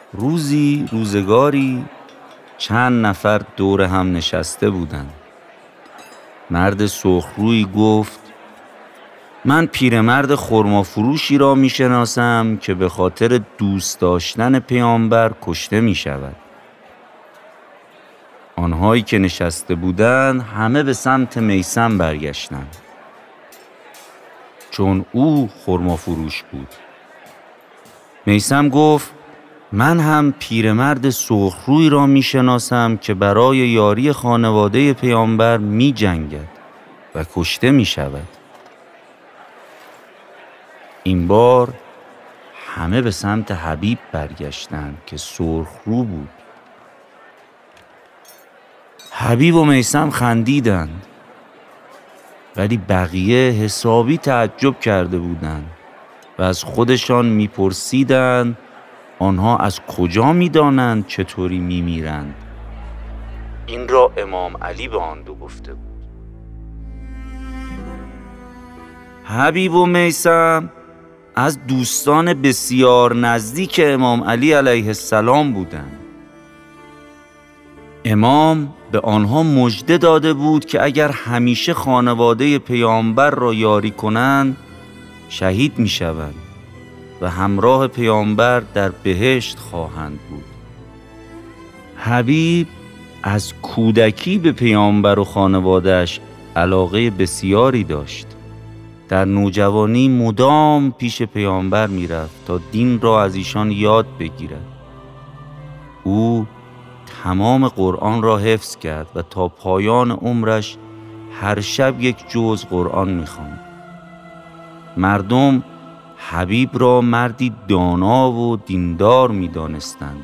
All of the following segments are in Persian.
روزگاری چند نفر دور هم نشسته بودند. مرد سرخرویی گفت: من پیرمرد خرمافروشی را میشناسم که به خاطر دوست داشتن پیامبر کشته می شود. آنهایی که نشسته بودند همه به سمت میثم برگشتند، چون او خرمافروش بود. میثم گفت: من هم پیرمرد سرخروی را میشناسم که برای یاری خانواده پیامبر می جنگد و کشته می شود. این بار همه به سمت حبیب برگشتند که سرخرو بود. حبیب و میثم خندیدند، ولی بقیه حسابی تعجب کرده بودند و از خودشان میپرسیدند آنها از کجا میدانند چطوری میمیرند. این را امام علی به آن دو گفته بود. حبیب و میثم از دوستان بسیار نزدیک امام علی علیه السلام بودند. امام به آنها مژده داده بود که اگر همیشه خانواده پیامبر را یاری کنند شهید می شوند و همراه پیامبر در بهشت خواهند بود. حبیب از کودکی به پیامبر و خانواده‌اش علاقه بسیاری داشت. در نوجوانی مدام پیش پیامبر می رفت تا دین را از ایشان یاد بگیرد. او تمام قرآن را حفظ کرد و تا پایان عمرش هر شب یک جزء قرآن می خواند. مردم حبیب را مردی دانا و دیندار می دانستند.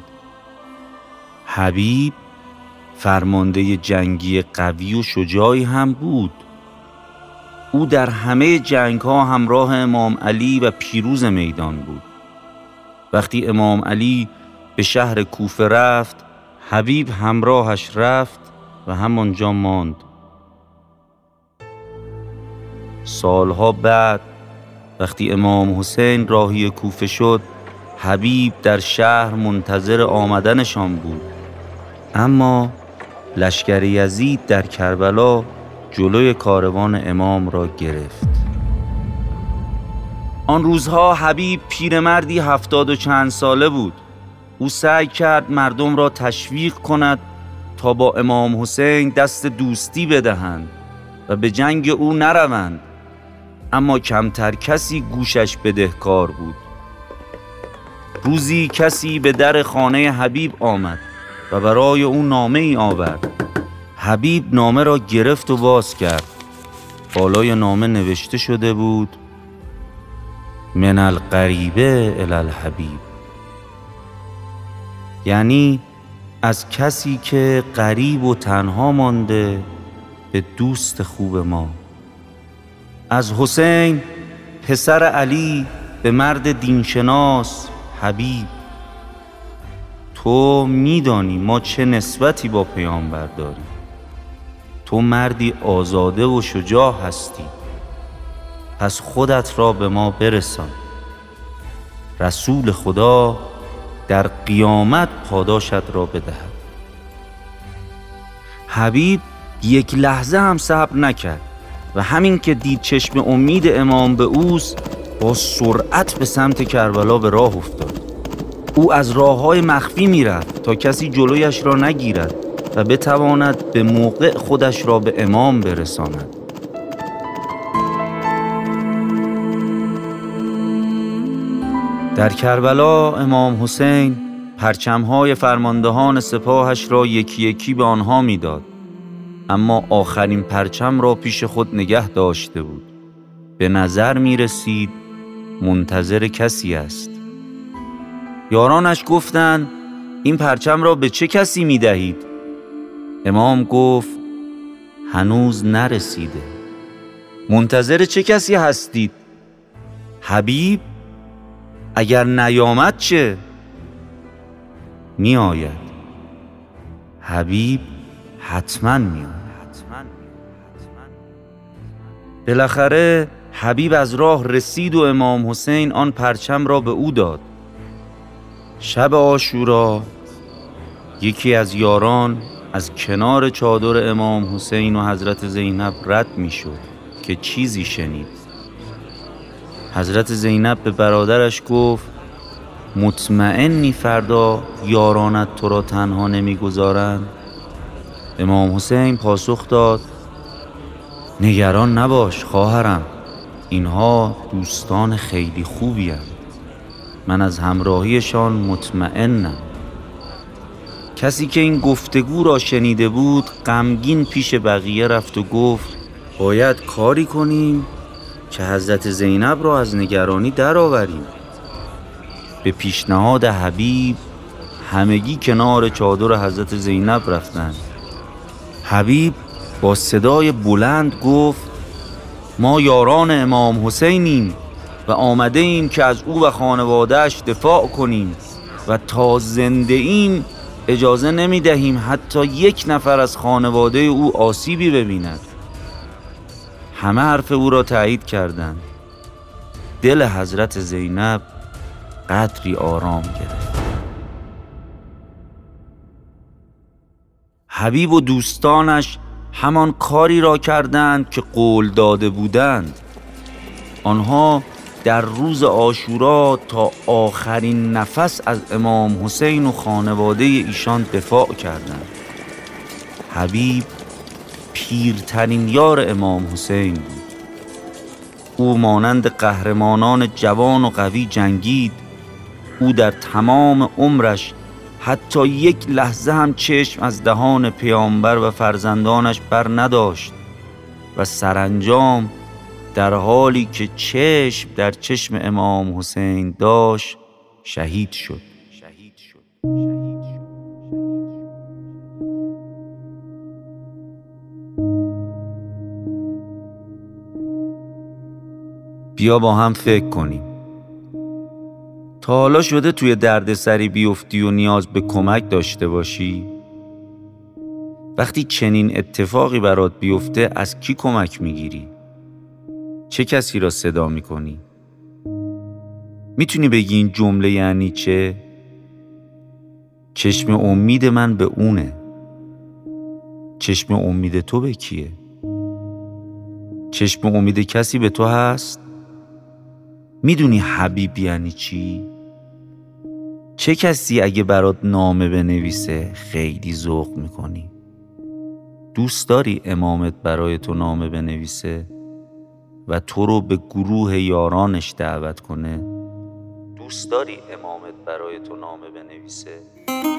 حبیب فرمانده جنگی قوی و شجاعی هم بود. او در همه جنگ ها همراه امام علی و پیروز میدان بود. وقتی امام علی به شهر کوفه رفت، حبیب همراهش رفت و همانجا ماند. سالها بعد وقتی امام حسین راهی کوفه شد، حبیب در شهر منتظر آمدنشان بود، اما لشکر یزید در کربلا جلوی کاروان امام را گرفت. آن روزها حبیب پیرمردی 70 و چند ساله بود. او سعی کرد مردم را تشویق کند تا با امام حسین دست دوستی بدهند و به جنگ او نروند، اما کمتر کسی گوشش بدهکار بود. روزی کسی به در خانه حبیب آمد و برای او نامه ای آورد. حبیب نامه را گرفت و باز کرد. بالای نامه نوشته شده بود: من القریبه الی الحبیب، یعنی از کسی که غریب و تنها مانده به دوست خوب ما. از حسین پسر علی به مرد دینشناس حبیب. تو میدانی ما چه نسبتی با پیامبر داریم. تو مردی آزاده و شجاع هستی، پس خودت را به ما برسان. رسول خدا در قیامت پاداشت را بدهد. حبیب یک لحظه هم صبر نکرد و همین که دید چشم امید امام به اوست، با سرعت به سمت کربلا به راه افتاد. او از راه‌های مخفی می‌رفت تا کسی جلویش را نگیرد و بتواند به موقع خودش را به امام برساند. در کربلا امام حسین پرچم‌های فرماندهان سپاهش را یکی یکی به آنها می‌داد، اما آخرین پرچم را پیش خود نگه داشته بود. به نظر می‌رسید منتظر کسی است. یارانش گفتند: این پرچم را به چه کسی می‌دهید؟ امام گفت: هنوز نرسیده. منتظر چه کسی هستید؟ حبیب؟ اگر نیامد چه؟ می آید. حبیب حتما می آید. بالاخره حبیب از راه رسید و امام حسین آن پرچم را به او داد. شب عاشورا یکی از یاران از کنار چادر امام حسین و حضرت زینب رد می شد که چیزی شنید. حضرت زینب به برادرش گفت مطمئنی فردا یارانت تو را تنها نمی گذارند؟ امام حسین پاسخ داد نگران نباش خواهرم، اینها دوستان خیلی خوبی هستند. من از همراهیشان مطمئنم. کسی که این گفتگو را شنیده بود غمگین پیش بقیه رفت و گفت باید کاری کنیم که حضرت زینب را از نگرانی درآوریم. به پیشنهاد حبیب همگی کنار چادر حضرت زینب رفتند. حبیب با صدای بلند گفت ما یاران امام حسینیم و آمده ایم که از او و خانواده‌اش دفاع کنیم و تا زنده ایم اجازه نمی دهیم حتی یک نفر از خانواده او آسیبی ببیند. همه حرف او را تایید کردند. دل حضرت زینب قدری آرام گرفت. حبیب و دوستانش همان کاری را کردند که قول داده بودند. آنها در روز عاشورا تا آخرین نفس از امام حسین و خانواده ایشان دفاع کردند. حبیب پیرترین یار امام حسین بود. او مانند قهرمانان جوان و قوی جنگید. او در تمام عمرش حتی یک لحظه هم چشم از دهان پیامبر و فرزندانش بر نداشت و سرانجام در حالی که چشم در چشم امام حسین داشت شهید شد. بیا با هم فکر کنیم. تا حالا شده توی دردسری بیفتی و نیاز به کمک داشته باشی؟ وقتی چنین اتفاقی برات بیفته از کی کمک میگیری؟ چه کسی را صدا میکنی؟ میتونی بگی این جمله یعنی چه؟ چشم امید من به اونه. چشم امید تو به کیه؟ چشم امید کسی به تو هست؟ میدونی حبیب یعنی چی؟ چه کسی اگه برات نامه بنویسه خیلی ذوق میکنی؟ دوست داری امامت برای تو نامه بنویسه و تو رو به گروه یارانش دعوت کنه؟ دوست داری امامت برای تو نامه بنویسه